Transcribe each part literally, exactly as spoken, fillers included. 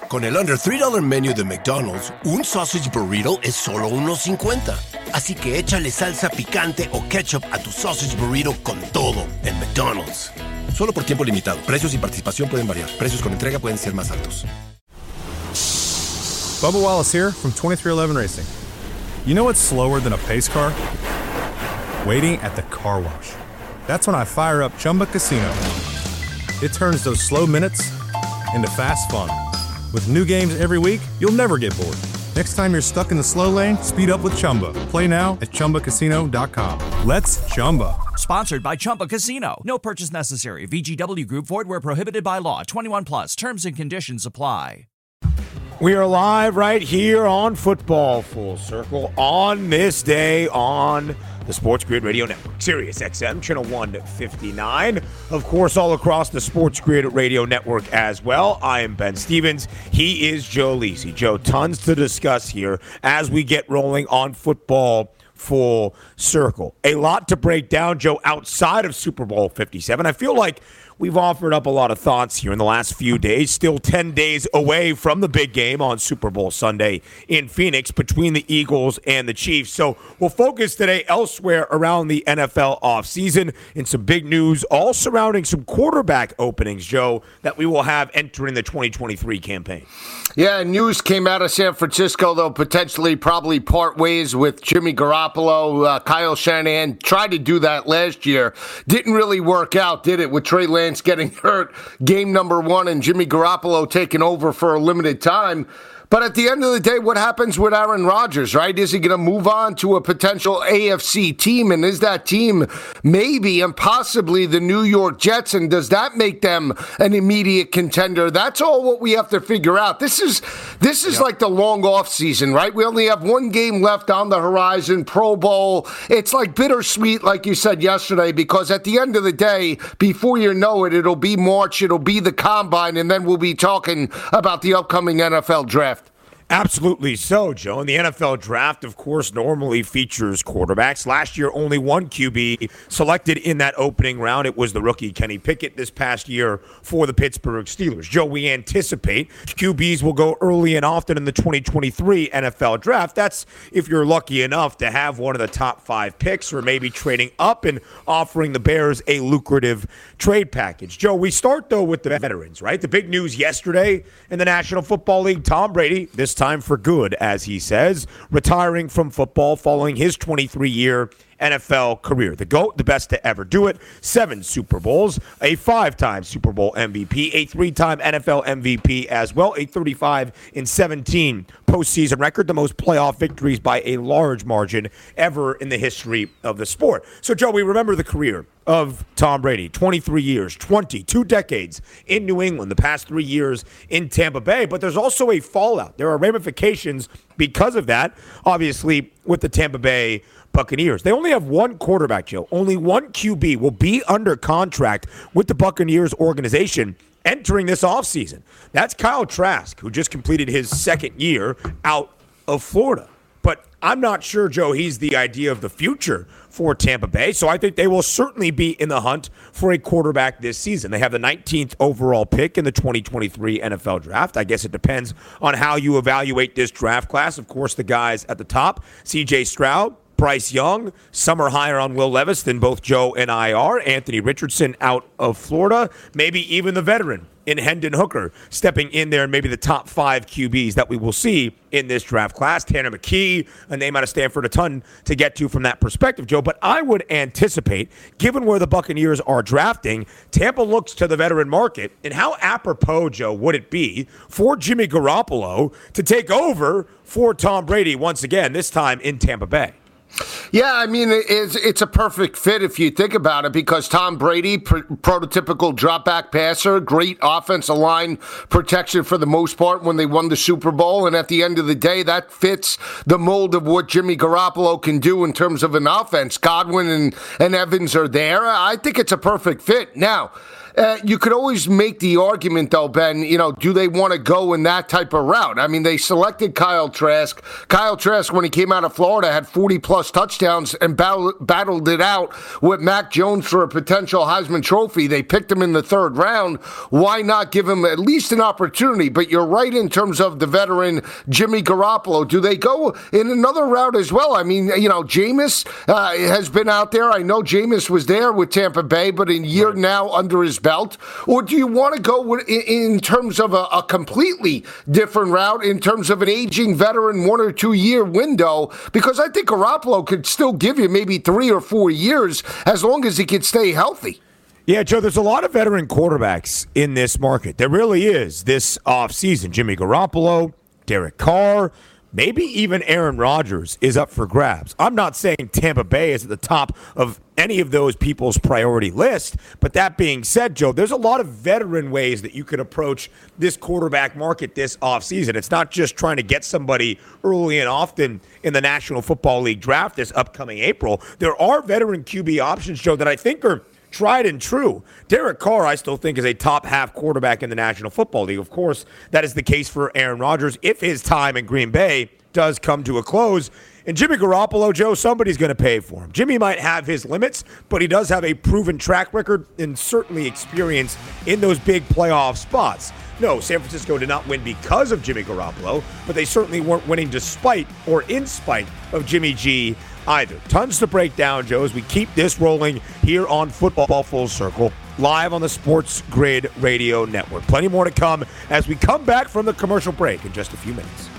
Con el Under three dollar Menu de McDonald's, un Sausage Burrito es solo uno cincuenta. Así que échale salsa picante o ketchup a tu Sausage Burrito con todo en McDonald's. Solo por tiempo limitado. Precios y participación pueden variar. Precios con entrega pueden ser más altos. Bubba Wallace here from twenty-three eleven Racing. You know what's slower than a pace car? Waiting at the car wash. That's when I fire up Chumba Casino. It turns those slow minutes into fast fun. With new games every week, you'll never get bored. Next time you're stuck in the slow lane, speed up with Chumba. Play now at Chumba Casino dot com. Let's Chumba. Sponsored by Chumba Casino. No purchase necessary. V G W Group. Void where prohibited by law. twenty-one plus. Terms and conditions apply. We are live right here on Football Full Circle on this day on the Sports Grid Radio Network, Sirius X M, channel one fifty-nine. Of course, all across the Sports Grid Radio Network as well. I am Ben Stevens. He is Joe Lisi. Joe, tons to discuss here as we get rolling on Football Full Circle. A lot to break down, Joe, outside of Super Bowl fifty-seven. I feel like we've offered up a lot of thoughts here in the last few days. Still ten days away from the big game on Super Bowl Sunday in Phoenix between the Eagles and the Chiefs. So we'll focus today elsewhere around the N F L offseason and some big news all surrounding some quarterback openings, Joe, that we will have entering the twenty twenty-three campaign. Yeah, news came out of San Francisco, though, potentially probably part ways with Jimmy Garoppolo. Uh, Kyle Shanahan tried to do that last year. Didn't really work out, did it, with Trey Lance getting hurt game number one and Jimmy Garoppolo taking over for a limited time. But at the end of the day, what happens with Aaron Rodgers, right? Is he going to move on to a potential A F C team? And is that team maybe and possibly the New York Jets? And does that make them an immediate contender? That's all what we have to figure out. This is this is yep. like the long off season, right? We only have one game left on the horizon, Pro Bowl. It's like bittersweet, like you said yesterday, because at the end of the day, before you know it, it'll be March, it'll be the Combine, and then we'll be talking about the upcoming N F L draft. Absolutely so, Joe. And the N F L draft, of course, normally features quarterbacks. Last year, only one Q B selected in that opening round. It was the rookie Kenny Pickett this past year for the Pittsburgh Steelers. Joe, we anticipate Q Bs will go early and often in the twenty twenty-three N F L draft. That's if you're lucky enough to have one of the top five picks or maybe trading up and offering the Bears a lucrative trade package. Joe, we start, though, with the veterans, right? The big news yesterday in the National Football League, Tom Brady, this time for good, as he says, retiring from football following his twenty-three-year N F L career. The GOAT, the best to ever do it, seven Super Bowls, a five-time Super Bowl M V P, a three-time N F L M V P as well, a thirty-five and seventeen postseason record, the most playoff victories by a large margin ever in the history of the sport. So, Joe, we remember the career of Tom Brady, twenty-three years, twenty, two decades in New England, the past three years in Tampa Bay, but there's also a fallout. There are ramifications because of that, obviously, with the Tampa Bay Buccaneers. They only have one quarterback, Joe. Only one Q B will be under contract with the Buccaneers organization entering this offseason. That's Kyle Trask, who just completed his second year out of Florida. But I'm not sure, Joe, he's the idea of the future for Tampa Bay. So I think they will certainly be in the hunt for a quarterback this season. They have the nineteenth overall pick in the twenty twenty-three N F L draft. I guess it depends on how you evaluate this draft class. Of course, the guys at the top, C J Stroud, Bryce Young, some are higher on Will Levis than both Joe and I are. Anthony Richardson out of Florida. Maybe even the veteran in Hendon Hooker stepping in there and maybe the top five Q Bs that we will see in this draft class. Tanner McKee, a name out of Stanford, a ton to get to from that perspective, Joe. But I would anticipate, given where the Buccaneers are drafting, Tampa looks to the veteran market. And how apropos, Joe, would it be for Jimmy Garoppolo to take over for Tom Brady once again, this time in Tampa Bay? Yeah, I mean, it's, it's a perfect fit if you think about it, because Tom Brady, pr- prototypical drop-back passer, great offensive line protection for the most part when they won the Super Bowl, and at the end of the day, that fits the mold of what Jimmy Garoppolo can do in terms of an offense. Godwin and, and Evans are there. I think it's a perfect fit. Now, uh, you could always make the argument, though, Ben, you know, do they want to go in that type of route? I mean, they selected Kyle Trask. Kyle Trask, when he came out of Florida, had forty-plus touchdowns and battle, battled it out with Mac Jones for a potential Heisman Trophy. They picked him in the third round. Why not give him at least an opportunity? But you're right in terms of the veteran Jimmy Garoppolo. Do they go in another route as well? I mean, you know, Jameis uh, has been out there. I know Jameis was there with Tampa Bay, but a year now under his belt. Or do you want to go with, in, in terms of a, a completely different route, in terms of an aging veteran one or two year window? Because I think Garoppolo could still give you maybe three or four years as long as he can stay healthy. Yeah, Joe, there's a lot of veteran quarterbacks in this market. There really is this offseason. Jimmy Garoppolo, Derek Carr, maybe even Aaron Rodgers is up for grabs. I'm not saying Tampa Bay is at the top of any of those people's priority list, but that being said, Joe, there's a lot of veteran ways that you could approach this quarterback market this offseason. It's not just trying to get somebody early and often in the National Football League draft this upcoming April. There are veteran Q B options, Joe, that I think are tried and true. Derek Carr, I still think, is a top half quarterback in the National Football League. Of course, that is the case for Aaron Rodgers if his time in Green Bay does come to a close. And Jimmy Garoppolo, Joe, somebody's going to pay for him. Jimmy might have his limits, but he does have a proven track record and certainly experience in those big playoff spots. No, San Francisco did not win because of Jimmy Garoppolo, but they certainly weren't winning despite or in spite of Jimmy G either. Tons to break down, Joe, as we keep this rolling here on Football Full Circle, live on the Sports Grid Radio Network. Plenty more to come as we come back from the commercial break in just a few minutes.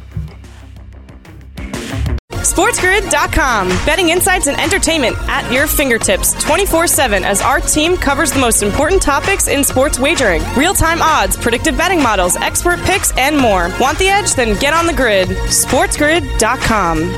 SportsGrid dot com. Betting insights and entertainment at your fingertips twenty-four seven as our team covers the most important topics in sports wagering. Real-time odds, predictive betting models, expert picks, and more. Want the edge? Then get on the grid. SportsGrid dot com.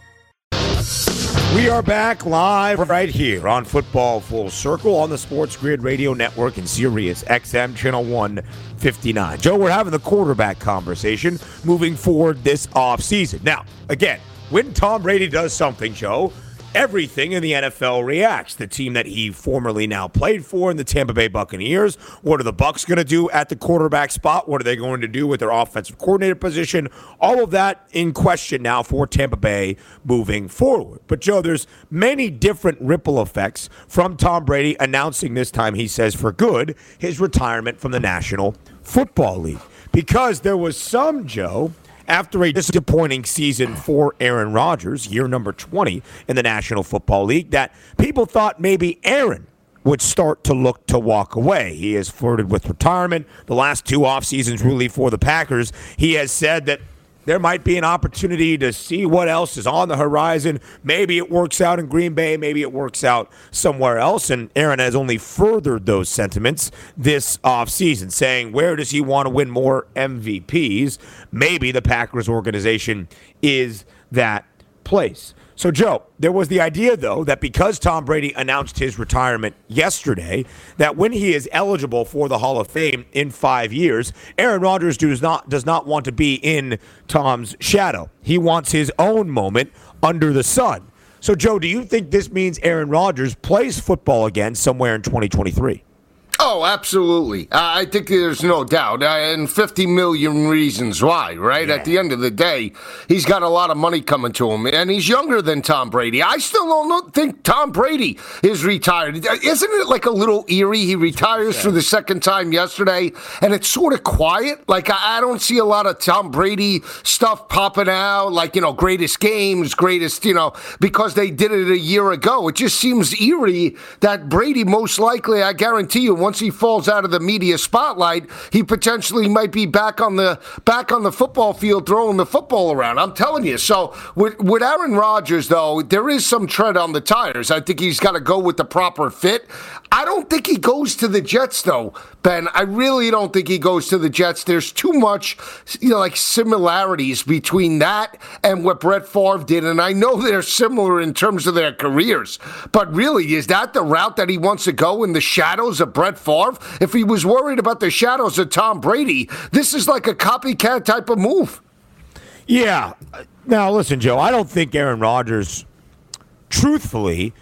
We are back live right here on Football Full Circle on the Sports Grid Radio Network and Sirius X M Channel one fifty-nine. Joe, we're having the quarterback conversation moving forward this offseason. Now, again, when Tom Brady does something, Joe, everything in the N F L reacts. The team that he formerly now played for in the Tampa Bay Buccaneers. What are the Bucs going to do at the quarterback spot? What are they going to do with their offensive coordinator position? All of that in question now for Tampa Bay moving forward. But, Joe, there's many different ripple effects from Tom Brady announcing this time, he says, for good, his retirement from the National Football League. Because there was some, Joe, after a disappointing season for Aaron Rodgers, year number twenty in the National Football League, that people thought maybe Aaron would start to look to walk away. He has flirted with retirement. The last two off seasons really for the Packers. He has said that there might be an opportunity to see what else is on the horizon. Maybe it works out in Green Bay. Maybe it works out somewhere else. And Aaron has only furthered those sentiments this offseason, saying where does he want to win more M V Ps? Maybe the Packers organization is that place. So, Joe, there was the idea, though, that because Tom Brady announced his retirement yesterday, that when he is eligible for the Hall of Fame in five years, Aaron Rodgers does not does not want to be in Tom's shadow. He wants his own moment under the sun. So, Joe, do you think this means Aaron Rodgers plays football again somewhere in twenty twenty-three? Oh, absolutely. Uh, I think there's no doubt. Uh, and fifty million reasons why, right? Yeah. At the end of the day, he's got a lot of money coming to him, and he's younger than Tom Brady. I still don't think Tom Brady is retired. Isn't it like a little eerie? He retires yeah. for the second time yesterday, and it's sort of quiet. Like, I, I don't see a lot of Tom Brady stuff popping out, like, you know, greatest games, greatest, you know, because they did it a year ago. It just seems eerie that Brady, most likely, I guarantee you, once he falls out of the media spotlight, he potentially might be back on the back on the football field throwing the football around. I'm telling you. So with, with Aaron Rodgers, though, there is some tread on the tires. I think he's got to go with the proper fit. I don't think he goes to the Jets, though, Ben. I really don't think he goes to the Jets. There's too much, you know, like similarities between that and what Brett Favre did, and I know they're similar in terms of their careers. But really, is that the route that he wants to go, in the shadows of Brett Favre? If he was worried about the shadows of Tom Brady, this is like a copycat type of move. Yeah. Now, listen, Joe, I don't think Aaron Rodgers, truthfully,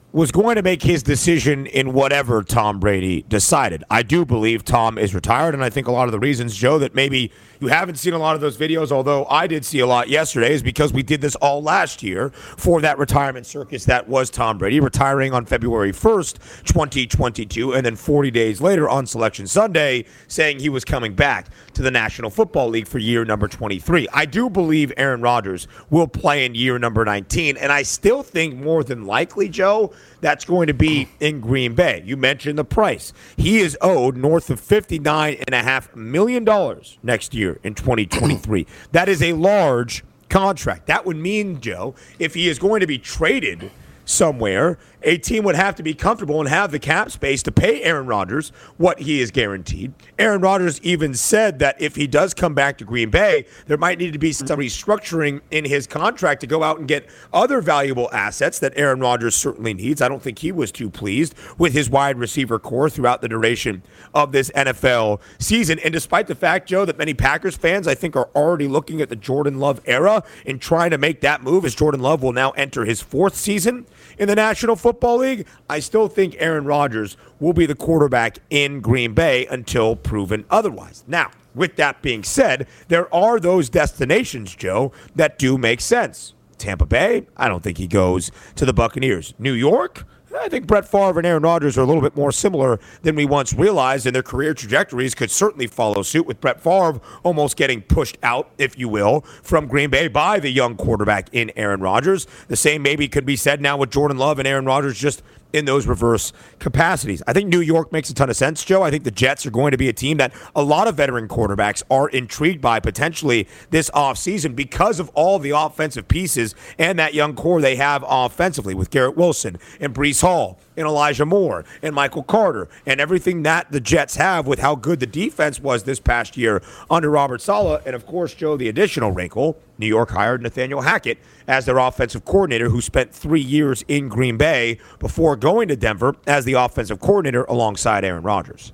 was going to make his decision in whatever Tom Brady decided. I do believe Tom is retired, and I think a lot of the reasons, Joe, that maybe you haven't seen a lot of those videos, although I did see a lot yesterday, is because we did this all last year for that retirement circus that was Tom Brady, retiring on February first, twenty twenty-two, and then forty days later on Selection Sunday, saying he was coming back to the National Football League for year number twenty-three. I do believe Aaron Rodgers will play in year number nineteen, and I still think more than likely, Joe, that's going to be in Green Bay. You mentioned the price. He is owed north of fifty-nine point five million dollars next year in twenty twenty-three. That is a large contract. That would mean, Joe, if he is going to be traded somewhere, a team would have to be comfortable and have the cap space to pay Aaron Rodgers what he is guaranteed. Aaron Rodgers even said that if he does come back to Green Bay, there might need to be some restructuring in his contract to go out and get other valuable assets that Aaron Rodgers certainly needs. I don't think he was too pleased with his wide receiver core throughout the duration of this N F L season. And despite the fact, Joe, that many Packers fans, I think, are already looking at the Jordan Love era and trying to make that move, as Jordan Love will now enter his fourth season in the National Football League, I still think Aaron Rodgers will be the quarterback in Green Bay until proven otherwise. Now, with that being said, there are those destinations, Joe, that do make sense. Tampa Bay, I don't think he goes to the Buccaneers. New York, I think Brett Favre and Aaron Rodgers are a little bit more similar than we once realized, and their career trajectories could certainly follow suit, with Brett Favre almost getting pushed out, if you will, from Green Bay by the young quarterback in Aaron Rodgers. The same maybe could be said now with Jordan Love and Aaron Rodgers, just in those reverse capacities. I think New York makes a ton of sense, Joe. I think the Jets are going to be a team that a lot of veteran quarterbacks are intrigued by potentially this offseason because of all the offensive pieces and that young core they have offensively with Garrett Wilson and Breece Hall and Elijah Moore and Michael Carter and everything that the Jets have with how good the defense was this past year under Robert Saleh. And, of course, Joe, the additional wrinkle, New York hired Nathaniel Hackett as their offensive coordinator, who spent three years in Green Bay before going to Denver as the offensive coordinator alongside Aaron Rodgers.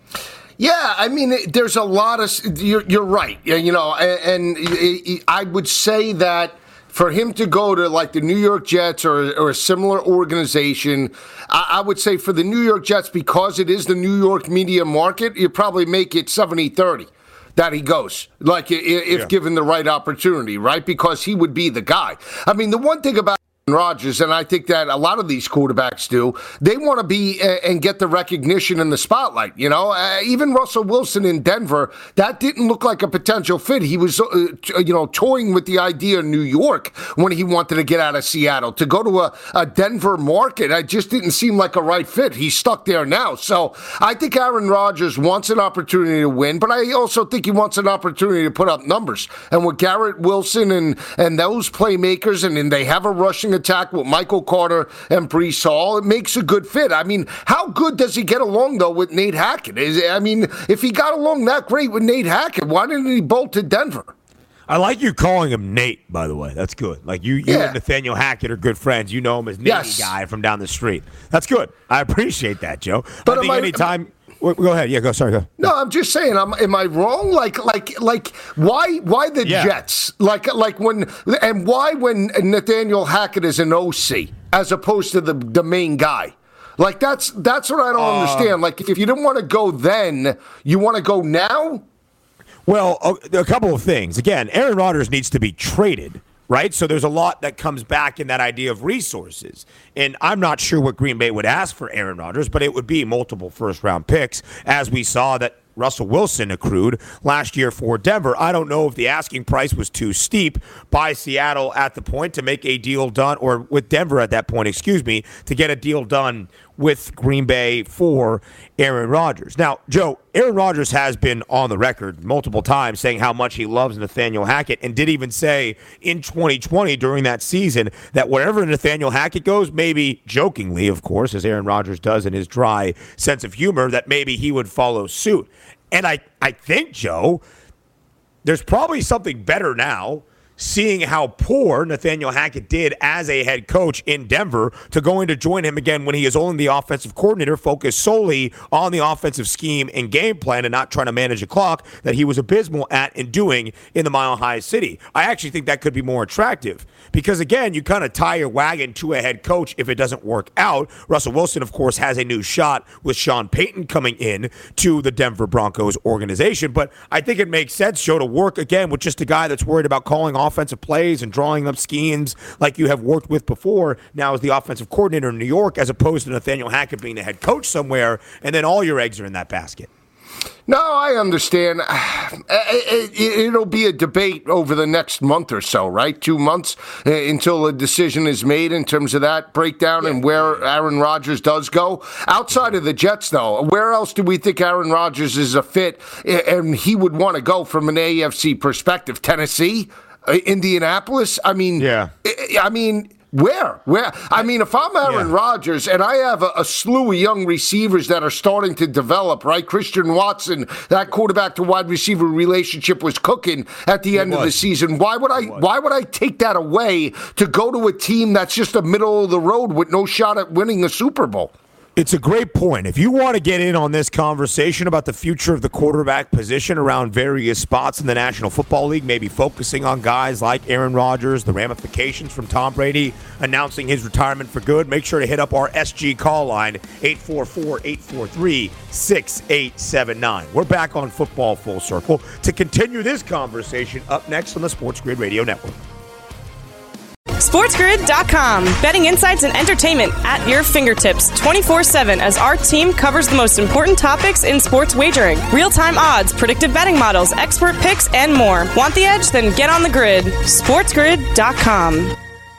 Yeah, I mean, there's a lot of, you're, you're right, you know, and, and I would say that for him to go to like the New York Jets or, or a similar organization, I, I would say for the New York Jets, because it is the New York media market, you probably make it seventy thirty. That he goes, like if yeah. given the right opportunity, right? Because he would be the guy. I mean, the one thing about Rodgers, and I think that a lot of these quarterbacks do, they want to be uh, and get the recognition in the spotlight. You know, uh, even Russell Wilson in Denver, that didn't look like a potential fit. He was, uh, t- you know, toying with the idea of New York when he wanted to get out of Seattle. To go to a, a Denver market, it just didn't seem like a right fit. He's stuck there now. So I think Aaron Rodgers wants an opportunity to win, but I also think he wants an opportunity to put up numbers. And with Garrett Wilson and, and those playmakers, and, and they have a rushing attack with Michael Carter and Breece Hall, it makes a good fit. I mean, how good does he get along, though, with Nate Hackett? Is, I mean, if he got along that great with Nate Hackett, why didn't he bolt to Denver? I like you calling him Nate, by the way. That's good. Like, you, you yeah. and Nathaniel Hackett are good friends. You know him as Nate yes. guy from down the street. That's good. I appreciate that, Joe. But I think I, anytime... Go ahead. Yeah, go. Sorry, go. No, I'm just saying. I'm, am I wrong? Like, like, like, why, why the yeah. Jets? Like, like when, and why when Nathaniel Hackett is an O C as opposed to the the main guy? Like, that's that's what I don't uh, understand. Like, if you didn't want to go then, you want to go now? Well, a, a couple of things. Again, Aaron Rodgers needs to be traded. Right? So there's a lot that comes back in that idea of resources. And I'm not sure what Green Bay would ask for Aaron Rodgers, but it would be multiple first-round picks, as we saw that Russell Wilson accrued last year for Denver. I don't know if the asking price was too steep by Seattle at the point to make a deal done, or with Denver at that point, excuse me, to get a deal done with Green Bay for Aaron Rodgers. Now, Joe, Aaron Rodgers has been on the record multiple times saying how much he loves Nathaniel Hackett, and did even say in twenty twenty during that season that wherever Nathaniel Hackett goes, maybe jokingly, of course, as Aaron Rodgers does in his dry sense of humor, that maybe he would follow suit. And I, I think, Joe, there's probably something better now seeing how poor Nathaniel Hackett did as a head coach in Denver to going to join him again when he is only the offensive coordinator, focused solely on the offensive scheme and game plan and not trying to manage a clock that he was abysmal at and doing in the Mile High City. I actually think that could be more attractive because, again, you kind of tie your wagon to a head coach if it doesn't work out. Russell Wilson, of course, has a new shot with Sean Payton coming in to the Denver Broncos organization, but I think it makes sense, Joe, to work again with just a guy that's worried about calling offensive plays and drawing up schemes like you have worked with before now as the offensive coordinator in New York, as opposed to Nathaniel Hackett being the head coach somewhere, and then all your eggs are in that basket. No, I understand. It'll be a debate over the next month or so, right? Two months until a decision is made in terms of that breakdown and where Aaron Rodgers does go. Outside of the Jets, though, where else do we think Aaron Rodgers is a fit and he would want to go from an A F C perspective? Tennessee? Indianapolis? I mean, yeah. I mean... Where? Where? I mean, if I'm Aaron yeah. Rodgers and I have a, a slew of young receivers that are starting to develop, right? Christian Watson, that quarterback to wide receiver relationship was cooking at the end of the season. Why would I? Why would I take that away to go to a team that's just a middle of the road with no shot at winning a Super Bowl? It's a great point. If you want to get in on this conversation about the future of the quarterback position around various spots in the National Football League, maybe focusing on guys like Aaron Rodgers, the ramifications from Tom Brady announcing his retirement for good, make sure to hit up our S G call line, eight four four, eight four three, six eight seven nine. We're back on Football Full Circle to continue this conversation up next on the Sports Grid Radio Network. SportsGrid dot com. Betting insights and entertainment at your fingertips twenty-four seven as our team covers the most important topics in sports wagering. Real-time odds, predictive betting models, expert picks, and more. Want the edge? Then get on the grid. SportsGrid dot com.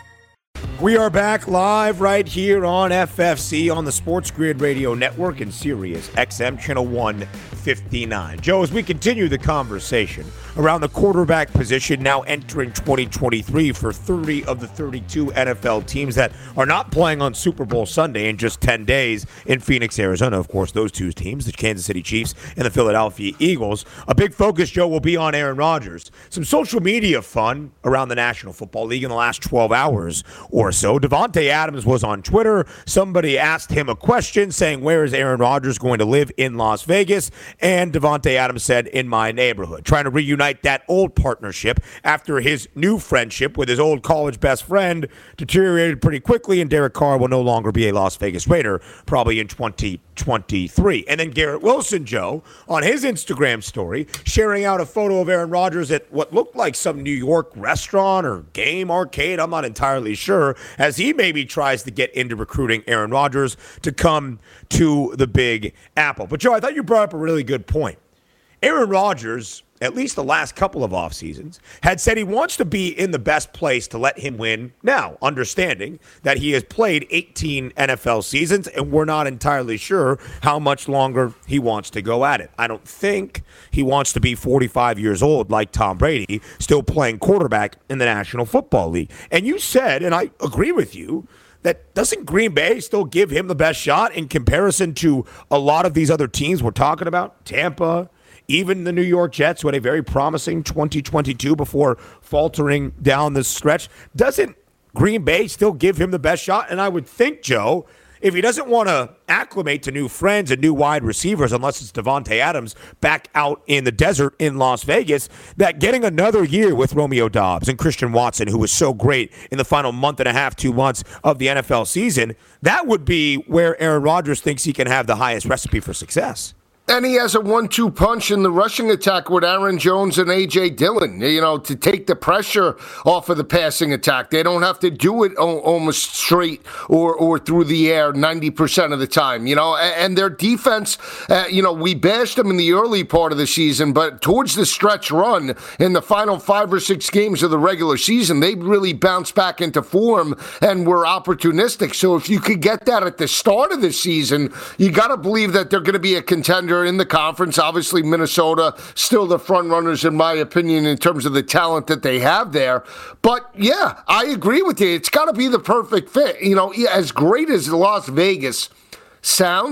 We are back live right here on F F C on the Sports Grid Radio Network and Sirius X M Channel one fifty-nine. Joe, as we continue the conversation around the quarterback position now entering twenty twenty-three for thirty of the thirty-two N F L teams that are not playing on Super Bowl Sunday in just ten days in Phoenix, Arizona. Of course, those two teams, the Kansas City Chiefs and the Philadelphia Eagles. A big focus, Joe, will be on Aaron Rodgers. Some social media fun around the National Football League in the last twelve hours or so. Davante Adams was on Twitter. Somebody asked him a question saying, where is Aaron Rodgers going to live in Las Vegas? And Davante Adams said, in my neighborhood, trying to reunite that old partnership after his new friendship with his old college best friend deteriorated pretty quickly, and Derek Carr will no longer be a Las Vegas Raider, probably in twenty twenty-three. And then Garrett Wilson, Joe, on his Instagram story, sharing out a photo of Aaron Rodgers at what looked like some New York restaurant or game arcade, I'm not entirely sure, as he maybe tries to get into recruiting Aaron Rodgers to come to the Big Apple. But, Joe, I thought you brought up a really good point. Aaron Rodgers, at least the last couple of off seasons, had said he wants to be in the best place to let him win now, understanding that he has played eighteen N F L seasons, and we're not entirely sure how much longer he wants to go at it. I don't think he wants to be forty-five years old like Tom Brady, still playing quarterback in the National Football League. And you said, and I agree with you, that doesn't Green Bay still give him the best shot in comparison to a lot of these other teams we're talking about? Tampa, even the New York Jets, who had a very promising twenty twenty-two before faltering down the stretch. Doesn't Green Bay still give him the best shot? And I would think, Joe, if he doesn't want to acclimate to new friends and new wide receivers, unless it's Davante Adams back out in the desert in Las Vegas, that getting another year with Romeo Doubs and Christian Watson, who was so great in the final month and a half, two months of the N F L season, that would be where Aaron Rodgers thinks he can have the highest recipe for success. And he has a one two punch in the rushing attack with Aaron Jones and A J Dillon, you know, to take the pressure off of the passing attack. They don't have to do it almost straight or, or through the air ninety percent of the time, you know. And their defense, uh, you know, we bashed them in the early part of the season, but towards the stretch run in the final five or six games of the regular season, they really bounced back into form and were opportunistic. So if you could get that at the start of the season, you got to believe that they're going to be a contender in the conference. Obviously, Minnesota still the front runners, in my opinion, in terms of the talent that they have there. But yeah, I agree with you. It's got to be the perfect fit. You know, as great as Las Vegas sounds,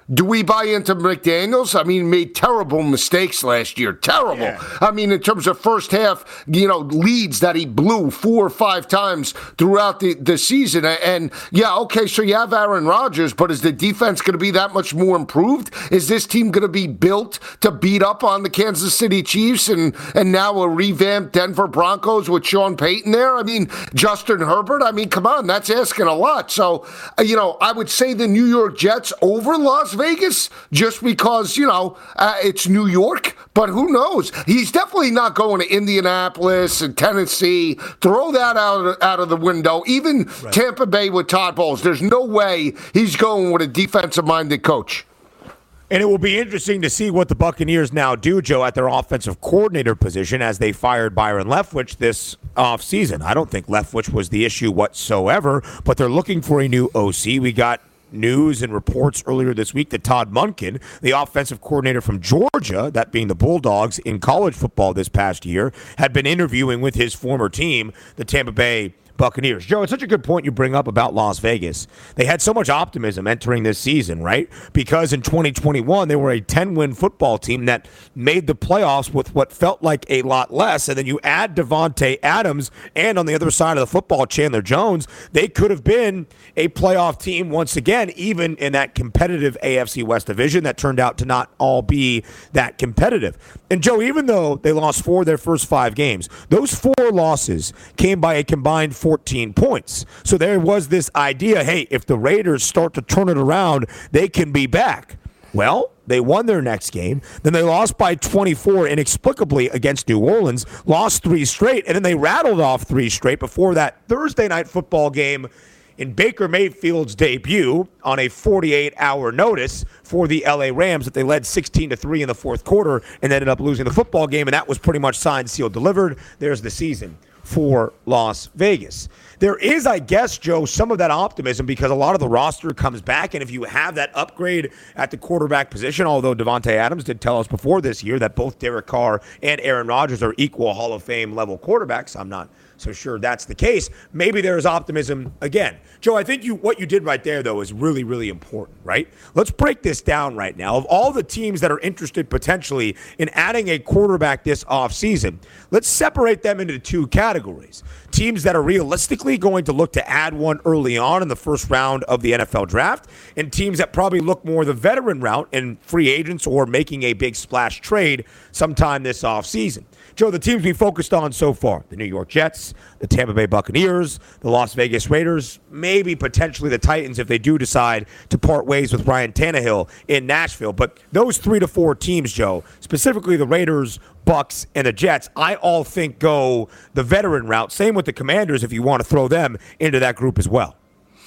Do we buy into McDaniels? I mean, made terrible mistakes last year. Terrible. Yeah. I mean, in terms of first half, you know, leads that he blew four or five times throughout the, the season. And, yeah, okay, so you have Aaron Rodgers, but is the defense going to be that much more improved? Is this team going to be built to beat up on the Kansas City Chiefs and, and now a revamped Denver Broncos with Sean Payton there? I mean, Justin Herbert, I mean, come on, that's asking a lot. So, you know, I would say the New York Jets over Las Vegas just because, you know, uh, it's New York, but who knows? He's definitely not going to Indianapolis and Tennessee. Throw that out, out of the window. Even right. Tampa Bay with Todd Bowles. There's no way he's going with a defensive-minded coach. And it will be interesting to see what the Buccaneers now do, Joe, at their offensive coordinator position as they fired Byron Leftwich this offseason. I don't think Leftwich was the issue whatsoever, but they're looking for a new O C. We got news and reports earlier this week that Todd Monken, the offensive coordinator from Georgia, that being the Bulldogs in college football this past year, had been interviewing with his former team, the Tampa Bay Buccaneers. Joe, it's such a good point you bring up about Las Vegas. They had so much optimism entering this season, right? Because in twenty twenty-one, they were a ten-win football team that made the playoffs with what felt like a lot less. And then you add Davante Adams and on the other side of the football, Chandler Jones, they could have been a playoff team once again, even in that competitive A F C West division that turned out to not all be that competitive. And Joe, even though they lost four of their first five games, those four losses came by a combined fourteen points. So there was this idea, hey, if the Raiders start to turn it around, they can be back. Well, they won their next game. Then they lost by twenty-four inexplicably against New Orleans, lost three straight, and then they rattled off three straight before that Thursday night football game in Baker Mayfield's debut on a forty-eight hour notice for the L A Rams that they led sixteen to three in the fourth quarter and ended up losing the football game, and that was pretty much signed, sealed, delivered. There's the season for Las Vegas. There is, I guess, Joe, some of that optimism because a lot of the roster comes back, and if you have that upgrade at the quarterback position, although Davante Adams did tell us before this year that both Derek Carr and Aaron Rodgers are equal Hall of Fame level quarterbacks, I'm not so sure that's the case. Maybe there is optimism again. Joe, I think you what you did right there, though, is really, really important, right? Let's break this down right now. Of all the teams that are interested potentially in adding a quarterback this offseason, let's separate them into two categories. Teams that are realistically going to look to add one early on in the first round of the N F L draft, and teams that probably look more the veteran route in free agents or making a big splash trade sometime this offseason. Joe, the teams we focused on so far, the New York Jets, the Tampa Bay Buccaneers, the Las Vegas Raiders, maybe potentially the Titans if they do decide to part ways with Ryan Tannehill in Nashville. But those three to four teams, Joe, specifically the Raiders, Bucks, and the Jets, I all think go the veteran route. Same with the Commanders if you want to throw them into that group as well.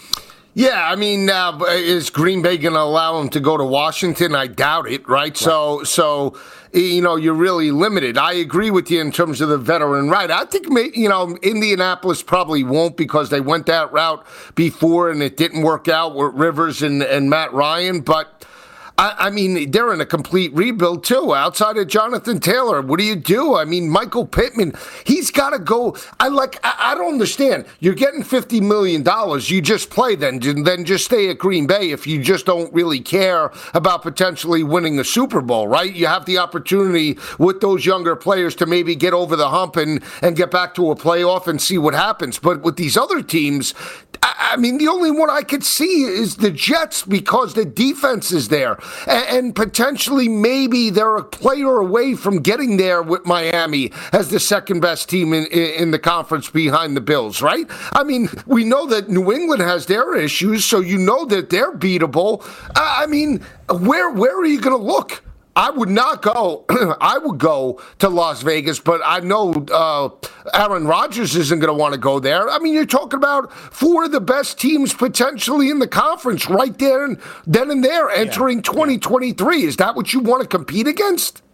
Yeah, I mean, uh, is Green Bay going to allow him to go to Washington? I doubt it, right? right? So, so you know, you're really limited. I agree with you in terms of the veteran right. I think, you know, Indianapolis probably won't because they went that route before and it didn't work out with Rivers and, and Matt Ryan, but I mean, they're in a complete rebuild, too, outside of Jonathan Taylor. What do you do? I mean, Michael Pittman, he's got to go. I like. I, I don't understand. You're getting fifty million dollars. You just play then. Then just stay at Green Bay if you just don't really care about potentially winning the Super Bowl, right? You have the opportunity with those younger players to maybe get over the hump and, and get back to a playoff and see what happens. But with these other teams, I, I mean, the only one I could see is the Jets because the defense is there. And potentially maybe they're a player away from getting there with Miami as the second best team in, in the conference behind the Bills, right? I mean, we know that New England has their issues, so you know that they're beatable. I mean, where where are you going to look? I would not go. I would go to Las Vegas, but I know uh, Aaron Rodgers isn't going to want to go there. I mean, you're talking about four of the best teams potentially in the conference right there and then and there entering yeah. twenty twenty-three. Is that what you want to compete against?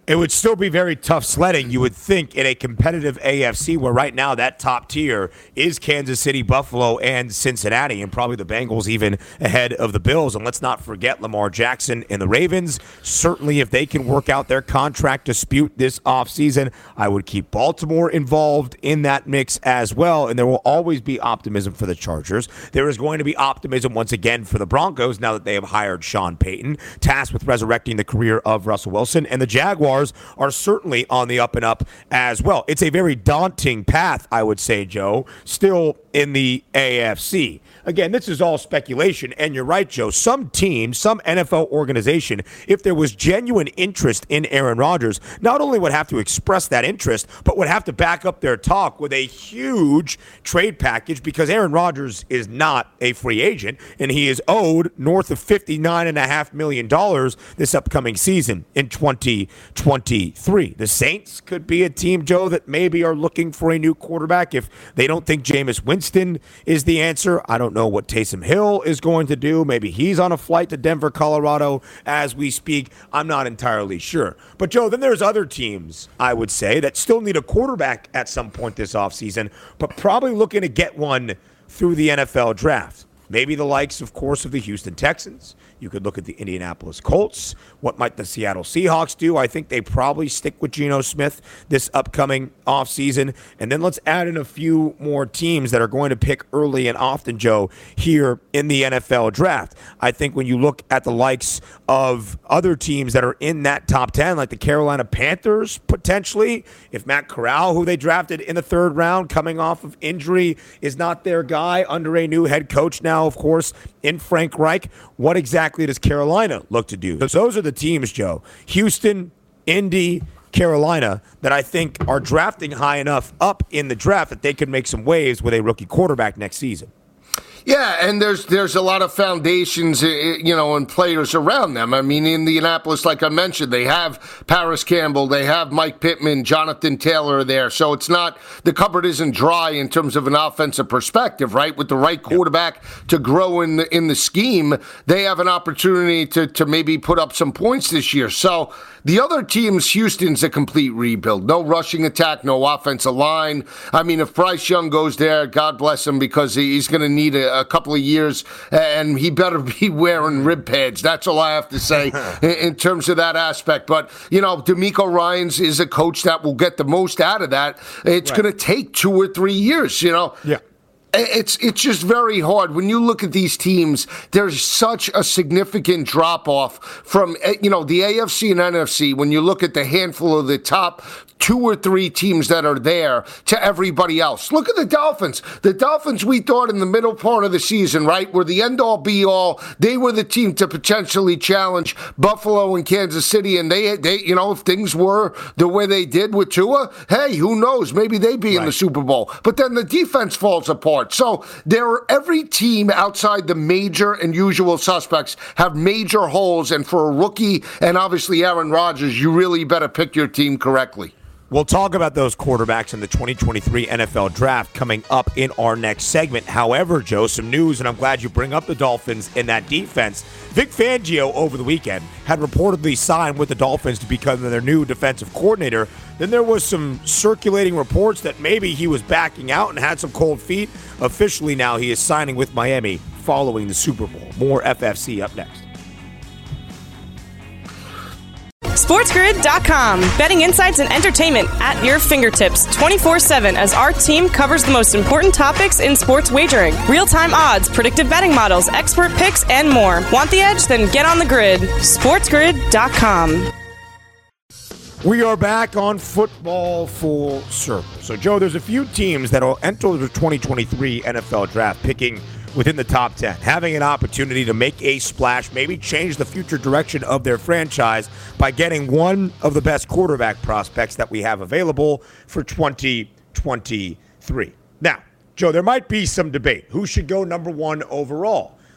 It would still be very tough sledding, you would think, in a competitive A F C where right now that top tier is Kansas City, Buffalo, and Cincinnati, and probably the Bengals even ahead of the Bills. And let's not forget Lamar Jackson and the Ravens. Certainly, if they can work out their contract dispute this offseason, I would keep Baltimore involved in that mix as well. And there will always be optimism for the Chargers. There is going to be optimism once again for the Broncos now that they have hired Sean Payton, tasked with resurrecting the career of Russell Wilson. And the Jaguars are certainly on the up and up as well. It's a very daunting path, I would say, Joe, still in the A F C. Again, this is all speculation, and you're right, Joe. Some team, some N F L organization, if there was genuine interest in Aaron Rodgers, not only would have to express that interest, but would have to back up their talk with a huge trade package, because Aaron Rodgers is not a free agent, and he is owed north of fifty-nine point five million dollars this upcoming season in twenty twenty-three. The Saints could be a team, Joe, that maybe are looking for a new quarterback if they don't think Jameis Winston is the answer. I don't know what Taysom Hill is going to do. Maybe he's on a flight to Denver, Colorado as we speak. I'm not entirely sure. But, Joe, then there's other teams, I would say, that still need a quarterback at some point this offseason, but probably looking to get one through the N F L draft. Maybe the likes, of course, of the Houston Texans. You could look at the Indianapolis Colts. What might the Seattle Seahawks do? I think they probably stick with Geno Smith this upcoming offseason. And then let's add in a few more teams that are going to pick early and often, Joe, here in the N F L draft. I think when you look at the likes of other teams that are in that top ten, like the Carolina Panthers, potentially, if Matt Corral, who they drafted in the third round, coming off of injury, is not their guy under a new head coach now, of course, in Frank Reich, what exactly does Carolina look to do? Those are the teams, Joe, Houston, Indy, Carolina, that I think are drafting high enough up in the draft that they could make some waves with a rookie quarterback next season. Yeah, and there's there's a lot of foundations, you know, and players around them. I mean, Indianapolis, like I mentioned, they have Paris Campbell, they have Mike Pittman, Jonathan Taylor there. So it's not, the cupboard isn't dry in terms of an offensive perspective, right? With the right quarterback to grow in the, in the scheme, they have an opportunity to, to maybe put up some points this year. So the other teams, Houston's a complete rebuild. No rushing attack, no offensive line. I mean, if Bryce Young goes there, God bless him, because he's going to need a, a couple of years, and he better be wearing rib pads. That's all I have to say in, in terms of that aspect. But, you know, DeMeco Ryans is a coach that will get the most out of that. It's right. going to take two or three years, you know. Yeah. It's it's just very hard. When you look at these teams, there's such a significant drop-off from, you know, the A F C and N F C. When you look at the handful of the top two or three teams that are there to everybody else. Look at the Dolphins. The Dolphins, we thought in the middle part of the season, right, were the end-all, be-all. They were the team to potentially challenge Buffalo and Kansas City, and they, they, you know, if things were the way they did with Tua, hey, who knows? Maybe they'd be right in the Super Bowl. But then the defense falls apart. So there are, every team outside the major and usual suspects have major holes, and for a rookie and obviously Aaron Rodgers, you really better pick your team correctly. We'll talk about those quarterbacks in the twenty twenty-three N F L Draft coming up in our next segment. However, Joe, some news, and I'm glad you bring up the Dolphins in that defense. Vic Fangio over the weekend had reportedly signed with the Dolphins to become their new defensive coordinator. Then there was some circulating reports that maybe he was backing out and had some cold feet. Officially now he is signing with Miami following the Super Bowl. More F F C up next. SportsGrid dot com. Betting insights and entertainment at your fingertips twenty-four seven as our team covers the most important topics in sports wagering. Real-time odds, predictive betting models, expert picks, and more. Want the edge? Then get on the grid. SportsGrid dot com. We are back on Football Full Circle. So, Joe, there's a few teams that will enter the twenty twenty-three N F L Draft picking within the top ten, having an opportunity to make a splash, maybe change the future direction of their franchise by getting one of the best quarterback prospects that we have available for twenty twenty-three. Now, Joe, there might be some debate. Who should go number one overall?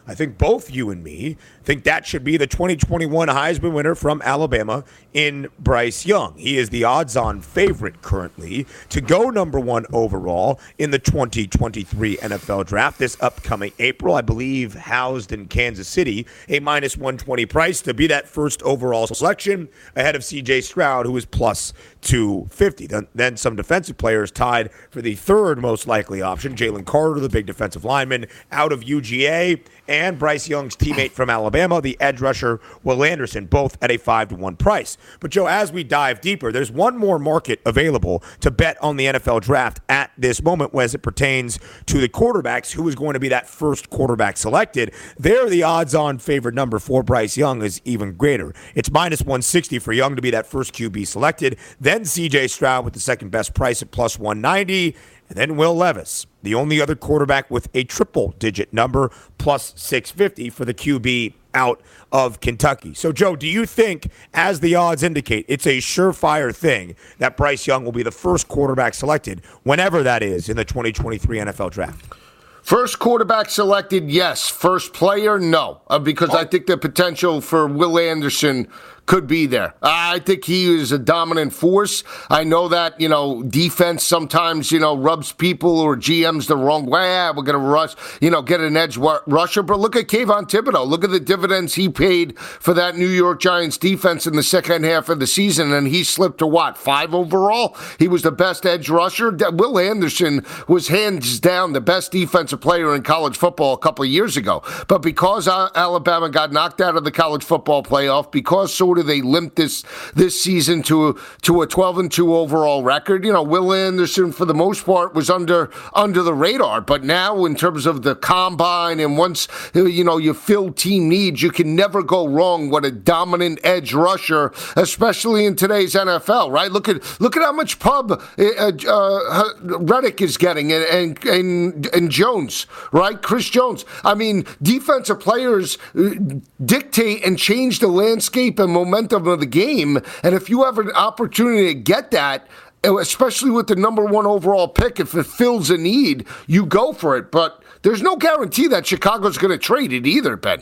I think both you and me think that should be the twenty twenty-one Heisman winner from Alabama in Bryce Young. He is the odds-on favorite currently to go number one overall in the twenty twenty-three N F L Draft this upcoming April. I believe housed in Kansas City, a minus one twenty price to be that first overall selection ahead of C J Stroud, who is plus two fifty. Then, then some defensive players tied for the third most likely option. Jalen Carter, the big defensive lineman out of U G A, and Bryce Young's teammate from Alabama, the edge rusher Will Anderson, both at a five to one price. But, Joe, as we dive deeper, there's one more market available to bet on the N F L Draft at this moment as it pertains to the quarterbacks, who is going to be that first quarterback selected. There, the odds-on favorite number for Bryce Young is even greater. It's minus one sixty for Young to be that first Q B selected. Then C J Stroud with the second best price at plus one ninety. And then Will Levis, the only other quarterback with a triple-digit number, plus six fifty for the Q B out of Kentucky. So, Joe, do you think, as the odds indicate, it's a surefire thing that Bryce Young will be the first quarterback selected, whenever that is, in the twenty twenty-three N F L Draft? First quarterback selected, yes. First player, no. Uh, because oh. I think the potential for Will Anderson could be there. I think he is a dominant force. I know that, you know, defense sometimes, you know, rubs people or G Ms the wrong way. Ah, we're going to rush, you know, get an edge rusher. But look at Kayvon Thibodeau. Look at the dividends he paid for that New York Giants defense in the second half of the season, and he slipped to what, five overall? He was the best edge rusher. Will Anderson was hands down the best defensive player in college football a couple of years ago. But because Alabama got knocked out of the college football playoff, because sort of they limped this this season to to a twelve and two overall record. You know, Will Anderson for the most part was under under the radar, but now in terms of the combine and once you know you fill team needs, you can never go wrong with a dominant edge rusher, especially in today's N F L. Right? Look at look at how much pub uh, uh, Reddick is getting and, and and and Jones, right? Chris Jones. I mean, defensive players dictate and change the landscape and momentum of the game, and if you have an opportunity to get that, especially with the number one overall pick, if it fills a need, you go for it. But there's no guarantee that Chicago's going to trade it either, Ben.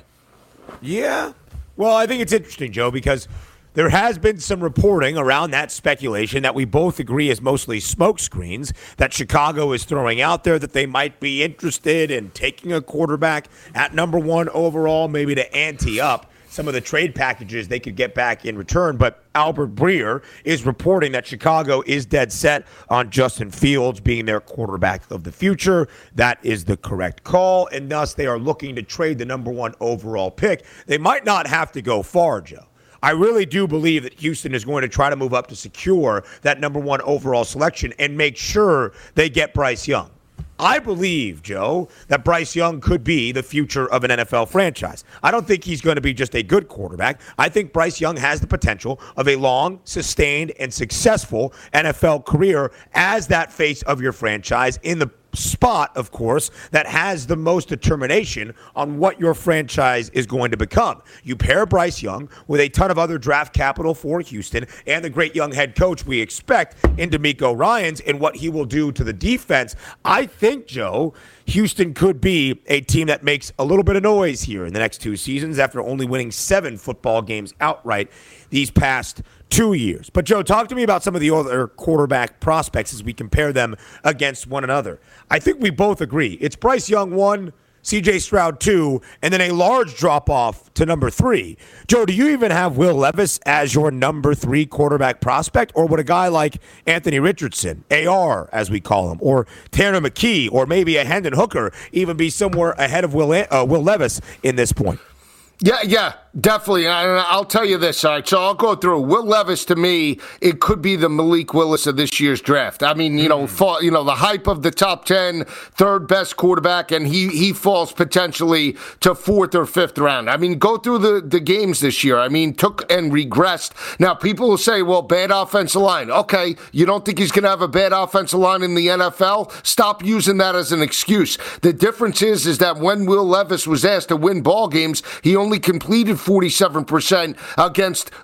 Yeah. Well, I think it's interesting, Joe, because there has been some reporting around that speculation that we both agree is mostly smokescreens that Chicago is throwing out there, that they might be interested in taking a quarterback at number one overall, maybe to ante up some of the trade packages they could get back in return. But Albert Breer is reporting that Chicago is dead set on Justin Fields being their quarterback of the future. That is the correct call, and thus they are looking to trade the number one overall pick. They might not have to go far, Joe. I really do believe that Houston is going to try to move up to secure that number one overall selection and make sure they get Bryce Young. I believe, Joe, that Bryce Young could be the future of an N F L franchise. I don't think he's going to be just a good quarterback. I think Bryce Young has the potential of a long, sustained, and successful N F L career as that face of your franchise in the spot, of course, that has the most determination on what your franchise is going to become. You pair Bryce Young with a ton of other draft capital for Houston and the great young head coach we expect in DeMeco Ryans and what he will do to the defense. I think, Joe, Houston could be a team that makes a little bit of noise here in the next two seasons after only winning seven football games outright these past two years. But, Joe, talk to me about some of the other quarterback prospects as we compare them against one another. I think we both agree. It's Bryce Young, one, C J Stroud, two, and then a large drop-off to number three. Joe, do you even have Will Levis as your number three quarterback prospect, or would a guy like Anthony Richardson, A R as we call him, or Tanner McKee, or maybe a Hendon Hooker even be somewhere ahead of Will, uh, Will Levis in this point? Yeah, yeah, definitely. And I'll tell you this, all right, so I'll go through. Will Levis, to me, it could be the Malik Willis of this year's draft. I mean, you know, mm. fall, you know, the hype of the top ten, third best quarterback, and he he falls potentially to fourth or fifth round. I mean, go through the, the games this year. I mean, took and regressed. Now, people will say, well, bad offensive line. Okay, you don't think he's going to have a bad offensive line in the N F L? Stop using that as an excuse. The difference is, is that when Will Levis was asked to win ball games, he only only completed forty-seven percent against uh,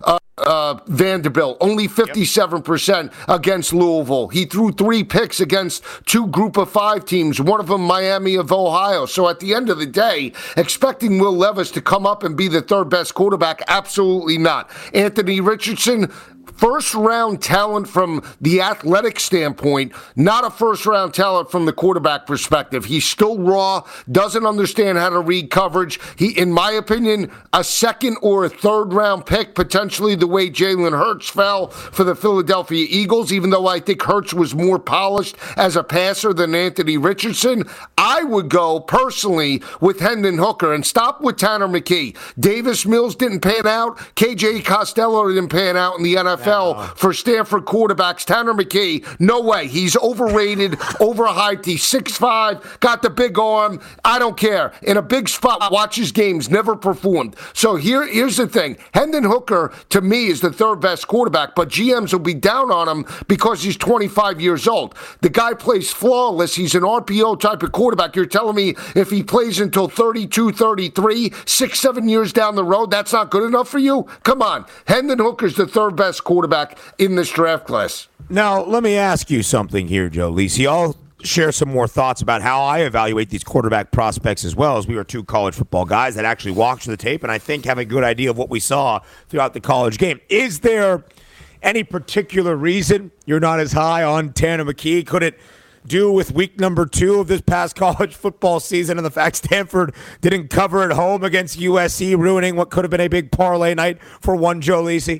uh, Vanderbilt, only fifty-seven percent against Louisville. He threw three picks against two group of five teams, one of them Miami of Ohio. So at the end of the day, expecting Will Levis to come up and be the third best quarterback, absolutely not. Anthony Richardson, first-round talent from the athletic standpoint, not a first-round talent from the quarterback perspective. He's still raw, doesn't understand how to read coverage. He, in my opinion, a second or a third-round pick, potentially the way Jalen Hurts fell for the Philadelphia Eagles, even though I think Hurts was more polished as a passer than Anthony Richardson. I would go, personally, with Hendon Hooker and stop with Tanner McKee. Davis Mills didn't pan out. K J Costello didn't pan out in the N F L. For Stanford quarterbacks. Tanner McKee, no way. He's overrated, overhyped. He's six five, got the big arm. I don't care. In a big spot, watches games, never performed. So here, here's the thing. Hendon Hooker, to me, is the third best quarterback, but G Ms will be down on him because he's twenty-five years old. The guy plays flawless. He's an R P O type of quarterback. You're telling me if he plays until thirty-two, thirty-three, six, seven years down the road, that's not good enough for you? Come on. Hendon Hooker's the third best quarterback in this draft class. Now, let me ask you something here, Joe Lisi. I'll share some more thoughts about how I evaluate these quarterback prospects as well, as we are two college football guys that actually watch the tape and I think have a good idea of what we saw throughout the college game. Is there any particular reason you're not as high on Tanner McKee? Could it do with week number two of this past college football season and the fact Stanford didn't cover at home against U S C, ruining what could have been a big parlay night for one Joe Lisi?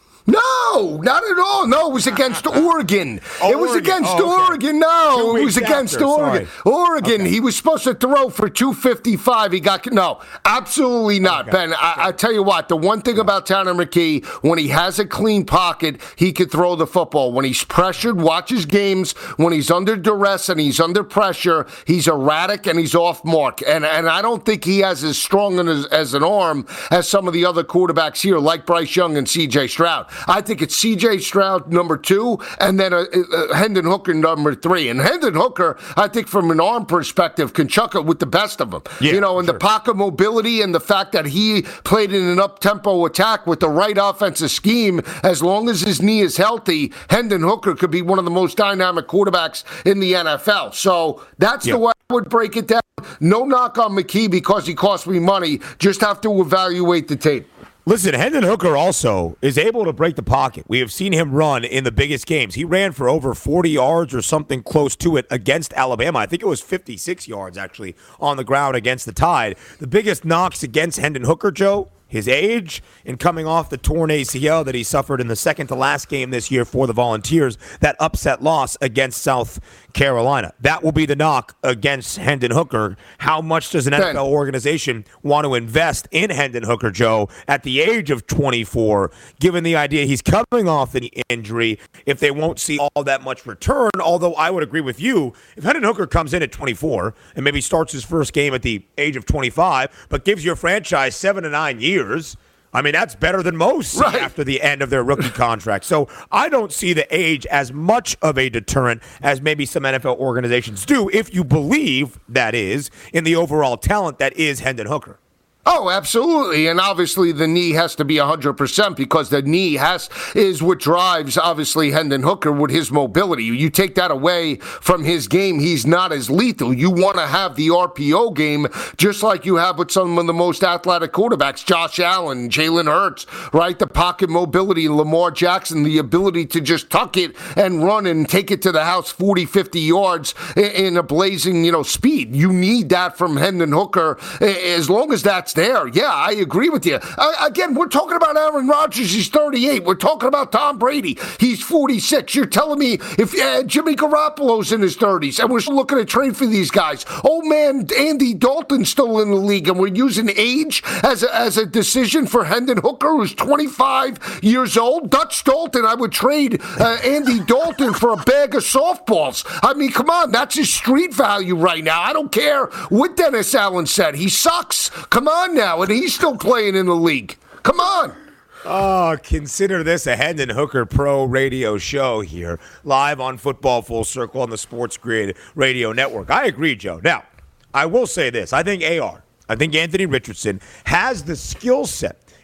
No, not at all. No, it was against Oregon. Oh, it was Oregon. against Oh, okay. Oregon. No, Two it was weeks against after. Oregon. Sorry. Oregon, Okay. he was supposed to throw for two fifty-five. He got, no, absolutely not, Okay. Ben. I, I tell you what, the one thing about Tanner McKee, when he has a clean pocket, he could throw the football. When he's pressured, watch his games. When he's under duress and he's under pressure, he's erratic and he's off mark. And and I don't think he has as strong as, as an arm as some of the other quarterbacks here, like Bryce Young and C J Stroud. I think it's C J Stroud number two, and then uh, uh, Hendon Hooker number three. And Hendon Hooker, I think from an arm perspective, can chuck it with the best of them. Yeah, you know, and sure. the pocket mobility and the fact that he played in an up-tempo attack with the right offensive scheme, as long as his knee is healthy, Hendon Hooker could be one of the most dynamic quarterbacks in the N F L. So that's Yeah. the way I would break it down. No knock on McKee because he cost me money. Just have to evaluate the tape. Listen, Hendon Hooker also is able to break the pocket. We have seen him run in the biggest games. He ran for over forty yards or something close to it against Alabama. I think it was fifty-six yards, actually, on the ground against the Tide. The biggest knocks against Hendon Hooker, Joe, his age and coming off the torn A C L that he suffered in the second to last game this year for the Volunteers, that upset loss against South Carolina. That will be the knock against Hendon Hooker. How much does an N F L organization want to invest in Hendon Hooker, Joe, at the age of twenty-four, given the idea he's coming off an injury, if they won't see all that much return? Although I would agree with you, if Hendon Hooker comes in at twenty-four and maybe starts his first game at the age of twenty-five, but gives your franchise seven to nine years, I mean, that's better than most right. after the end of their rookie contract. So I don't see the age as much of a deterrent as maybe some N F L organizations do, if you believe, that is, in the overall talent that is Hendon Hooker. Oh, absolutely. And obviously the knee has to be one hundred percent because the knee has is what drives, obviously, Hendon Hooker with his mobility. You take that away from his game, he's not as lethal. You want to have the R P O game just like you have with some of the most athletic quarterbacks, Josh Allen, Jalen Hurts, right? The pocket mobility, Lamar Jackson, the ability to just tuck it and run and take it to the house forty, fifty yards in a blazing, you know, speed. You need that from Hendon Hooker. As long as that's there. Yeah, I agree with you. Uh, again, we're talking about Aaron Rodgers. He's thirty-eight. We're talking about Tom Brady. He's forty-six. You're telling me if uh, Jimmy Garoppolo's in his thirties and we're still looking to trade for these guys. Old man Andy Dalton's still in the league and we're using age as a, as a decision for Hendon Hooker, who's twenty-five years old. Dutch Dalton, I would trade uh, Andy Dalton for a bag of softballs. I mean, come on. That's his street value right now. I don't care what Dennis Allen said. He sucks. Come on now, and he's still playing in the league. Come on. Oh, consider this a Hendon Hooker Pro radio show here, live on Football Full Circle on the Sports Grid Radio Network. I agree, Joe. Now, I will say this. I think A R, I think Anthony Richardson has the skill set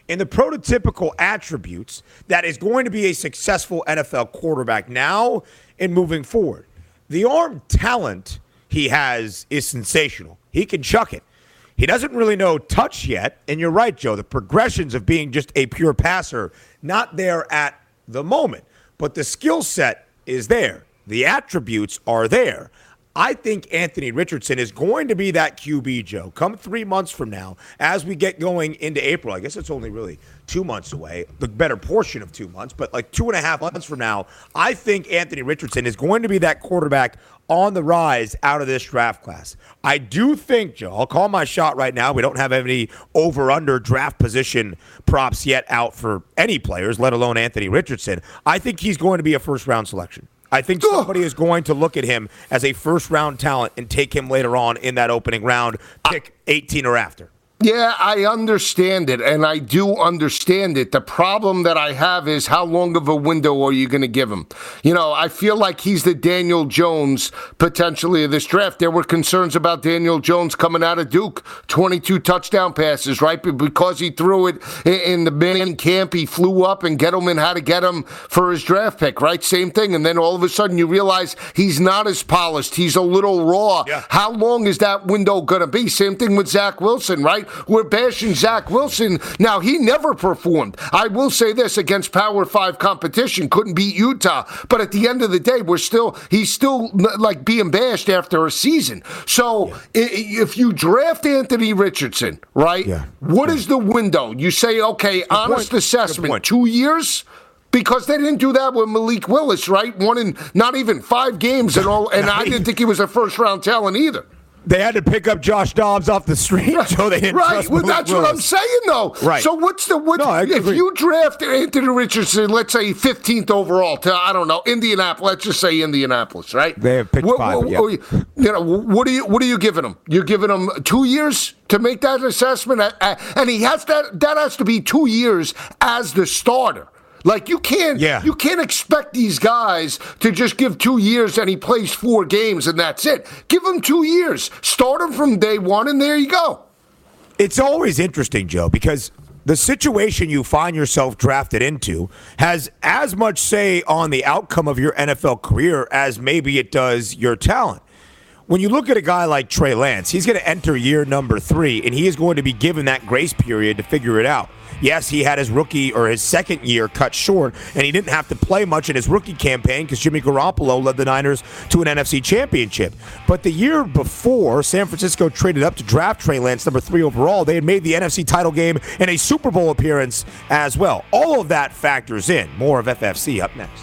in the prototypical attributes that is going to be a successful N F L quarterback now and moving forward. The arm talent he has is sensational. He can chuck it. He doesn't really know touch yet, and you're right, Joe. The progressions of being just a pure passer, not there at the moment. But the skill set is there. The attributes are there. I think Anthony Richardson is going to be that Q B, Joe, come three months from now as we get going into April. I guess it's only really two months away, the better portion of two months, but like two and a half months from now, I think Anthony Richardson is going to be that quarterback on the rise out of this draft class. I do think, Joe, I'll call my shot right now. We don't have any over-under draft position props yet out for any players, let alone Anthony Richardson. I think he's going to be a first-round selection. I think somebody is going to look at him as a first-round talent and take him later on in that opening round, pick eighteen or after. Yeah, I understand it, and I do understand it. The problem that I have is how long of a window are you going to give him? You know, I feel like he's the Daniel Jones, potentially, of this draft. There were concerns about Daniel Jones coming out of Duke, twenty-two touchdown passes, right? But because he threw it in the main camp, he flew up, and Gettleman had to get him for his draft pick, right? Same thing, and then all of a sudden you realize he's not as polished. He's a little raw. Yeah. How long is that window going to be? Same thing with Zach Wilson, right? We're bashing Zach Wilson. Now, he never performed. I will say this, against Power Five competition, couldn't beat Utah. But at the end of the day, we're still he's still like being bashed after a season. So yeah. if you draft Anthony Richardson, right, yeah. what yeah. is the window? You say, okay, Good honest point. assessment, two years? Because they didn't do that with Malik Willis, right? One in not even five games and all, and I didn't think he was a first-round talent either. They had to pick up Josh Dobbs off the street, right. so they didn't right. trust Well, Malik that's Willis. what I'm saying, though. Right. So what's the what? No, if you draft Anthony Richardson, let's say fifteenth overall to I don't know Indianapolis. Let's just say Indianapolis, right? They have picked what, five. What, yeah. You know, what are you what are you giving him? You're giving him two years to make that assessment, and he has that. That has to be two years as the starter. Like you can't, yeah. you can't expect these guys to just give two years and he plays four games and that's it. Give him two years, start him from day one, and there you go. It's always interesting, Joe, because the situation you find yourself drafted into has as much say on the outcome of your N F L career as maybe it does your talent. When you look at a guy like Trey Lance, he's going to enter year number three, and he is going to be given that grace period to figure it out. Yes, he had his rookie or his second year cut short, and he didn't have to play much in his rookie campaign because Jimmy Garoppolo led the Niners to an N F C championship. But the year before, San Francisco traded up to draft Trey Lance, number three overall. They had made the N F C title game and a Super Bowl appearance as well. All of that factors in. More of F F C up next.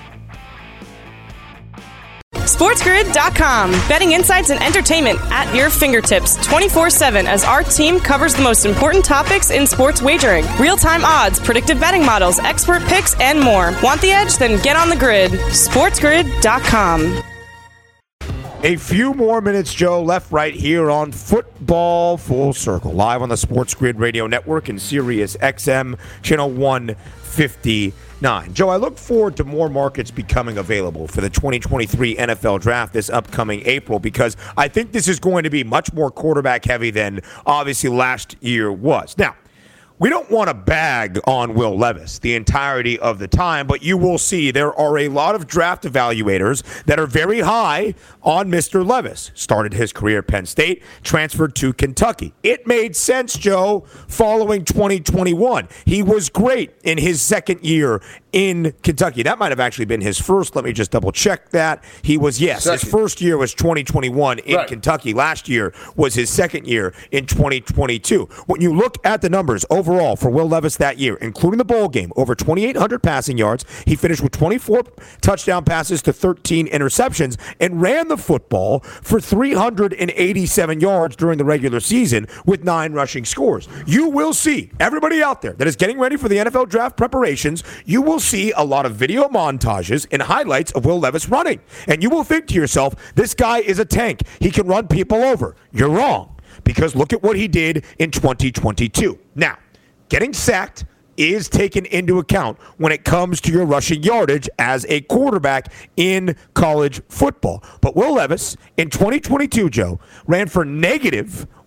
SportsGrid dot com. Betting insights and entertainment at your fingertips twenty-four seven as our team covers the most important topics in sports wagering. Real-time odds, predictive betting models, expert picks, and more. Want the edge? Then get on the grid. SportsGrid dot com. A few more minutes, Joe, left right here on Football Full Circle, live on the Sports Grid Radio Network and Sirius X M, channel one fifty-nine. Joe, I look forward to more markets becoming available for the twenty twenty-three N F L Draft this upcoming April because I think this is going to be much more quarterback heavy than obviously last year was. Now, we don't want to bag on Will Levis the entirety of the time, but you will see there are a lot of draft evaluators that are very high on Mister Levis. Started his career at Penn State, transferred to Kentucky. It made sense, Joe, following twenty twenty-one. He was great in his second year in Kentucky. That might have actually been his first. Let me just double check that. He was, yes, second. His first year was twenty twenty-one in right. Kentucky. Last year was his second year in twenty twenty-two. When you look at the numbers overall for Will Levis that year, including the bowl game, over twenty-eight hundred passing yards. He finished with twenty-four touchdown passes to thirteen interceptions and ran the football for three hundred eighty-seven yards during the regular season with nine rushing scores. You will see, everybody out there that is getting ready for the N F L Draft preparations, you will see a lot of video montages and highlights of Will Levis running. And you will think to yourself, this guy is a tank. He can run people over. You're wrong, because look at what he did in twenty twenty-two. Now, getting sacked is taken into account when it comes to your rushing yardage as a quarterback in college football. But Will Levis in twenty twenty-two, Joe, ran for negative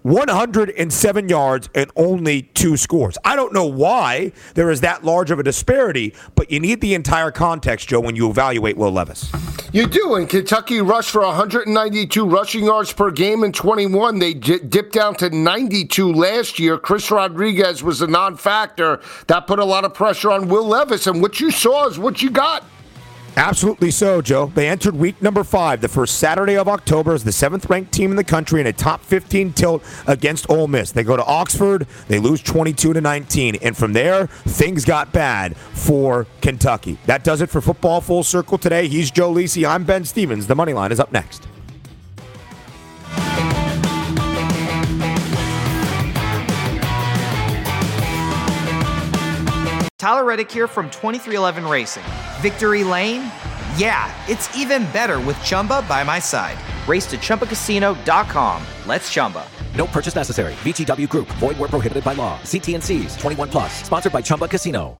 one hundred seven yards and only two scores. I don't know why there is that large of a disparity, but you need the entire context, Joe, when you evaluate Will Levis. You do, and Kentucky rushed for one hundred ninety-two rushing yards per game in twenty-one. They j- dipped down to ninety-two last year. Chris Rodriguez was a non-factor. That put a lot of pressure on Will Levis, and what you saw is what you got. Absolutely so, Joe. They entered week number five, the first Saturday of October, as the seventh-ranked team in the country in a top fifteen tilt against Ole Miss. They go to Oxford, they lose twenty-two to nineteen, and from there, things got bad for Kentucky. That does it for Football Full Circle today. He's Joe Lisi. I'm Ben Stevens. The Moneyline is up next. Tyler Reddick here from twenty-three eleven Racing. Victory Lane? Yeah, it's even better with Chumba by my side. Race to Chumba Casino dot com. Let's Chumba. No purchase necessary. V G W Group. Void where prohibited by law. See T and C's. twenty-one plus. Sponsored by Chumba Casino.